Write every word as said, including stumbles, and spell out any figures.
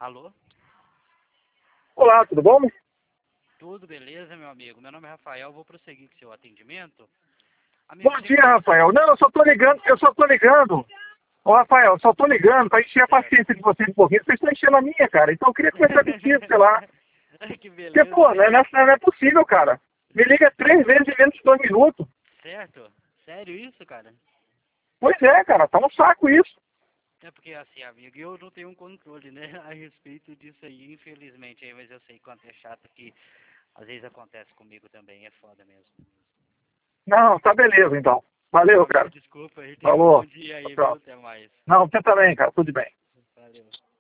Alô? Olá, tudo bom? Tudo beleza, meu amigo? Meu nome é Rafael, vou prosseguir com seu atendimento. Amigo, Bom você dia, conhece... Rafael. Não, eu só tô ligando, eu só tô ligando. Ô, Rafael, eu só tô ligando pra encher a Certo. paciência de vocês um pouquinho. Vocês estão enchendo a minha, cara. Então eu queria conversar contigo, sei lá. Que Porque, beleza, pô, não é, amigo. não é possível, cara. Me liga três vezes em menos de dois minutos. Certo? Sério isso, cara? Pois é, cara. Tá um saco isso. É porque assim, amigo, eu não tenho um controle, né, a respeito disso aí, infelizmente, aí, mas eu sei quanto é chato que às vezes acontece comigo também, é foda mesmo. Não, tá beleza, então. Meu Valeu, amigo, cara. desculpa aí, tenha um bom Falou. dia Tchau, aí, viu? tchau. Até mais. Não, você também, cara. Tudo bem. Valeu.